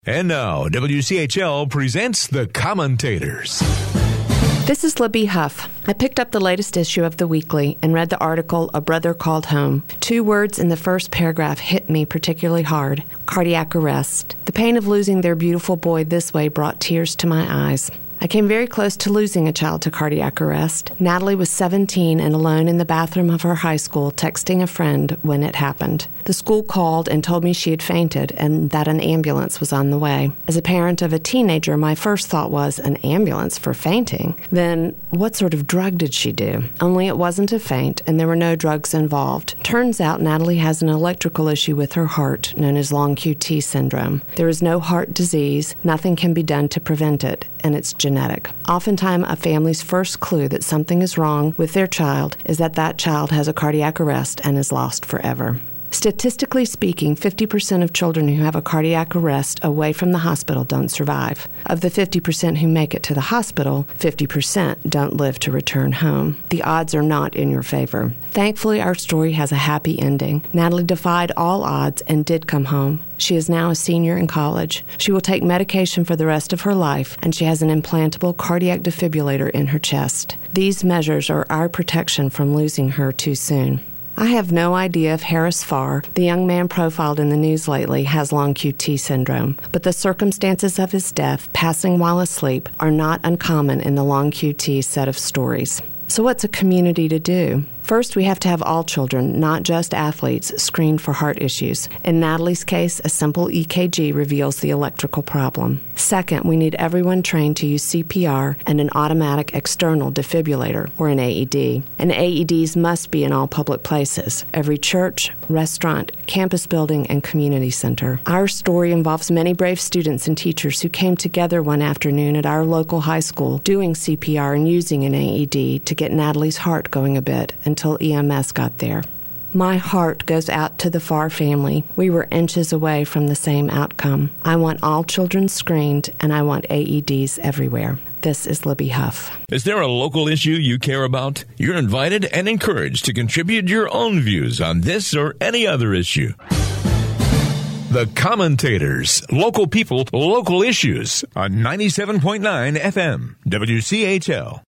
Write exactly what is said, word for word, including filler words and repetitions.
And now, W C H L presents The Commentators. This is Libby Huff. I picked up the latest issue of the Weekly and read the article, A Brother Called Home. Two words in the first paragraph hit me particularly hard: cardiac arrest. The pain of losing their beautiful boy this way brought tears to my eyes. I came very close to losing a child to cardiac arrest. Natalie was seventeen and alone in the bathroom of her high school, texting a friend when it happened. The school called and told me she had fainted and that an ambulance was on the way. As a parent of a teenager, my first thought was, an ambulance for fainting? Then, what sort of drug did she do? Only it wasn't a faint, and there were no drugs involved. Turns out Natalie has an electrical issue with her heart, known as long Q T syndrome. There is no heart disease, nothing can be done to prevent it, and it's genetic. Oftentimes, a family's first clue that something is wrong with their child is that that child has a cardiac arrest and is lost forever. Statistically speaking, fifty percent of children who have a cardiac arrest away from the hospital don't survive. Of the fifty percent who make it to the hospital, fifty percent don't live to return home. The odds are not in your favor. Thankfully, our story has a happy ending. Natalie defied all odds and did come home. She is now a senior in college. She will take medication for the rest of her life, and she has an implantable cardiac defibrillator in her chest. These measures are our protection from losing her too soon. I have no idea if Harris Farr, the young man profiled in the news lately, has long Q T syndrome, but the circumstances of his death, passing while asleep, are not uncommon in the long Q T set of stories. So what's a community to do? First, we have to have all children, not just athletes, screened for heart issues. In Natalie's case, a simple E K G reveals the electrical problem. Second, we need everyone trained to use C P R and an automatic external defibrillator, or an A E D. And A E Ds must be in all public places: every church, restaurant, campus building, and community center. Our story involves many brave students and teachers who came together one afternoon at our local high school doing C P R and using an A E D to get Natalie's heart going a bit until E M S got there. My heart goes out to the Farr family. We were inches away from the same outcome. I want all children screened, and I want A E Ds everywhere. This is Libby Huff. Is there a local issue you care about? You're invited and encouraged to contribute your own views on this or any other issue. The Commentators. Local people, local issues on ninety-seven point nine F M, W C H L.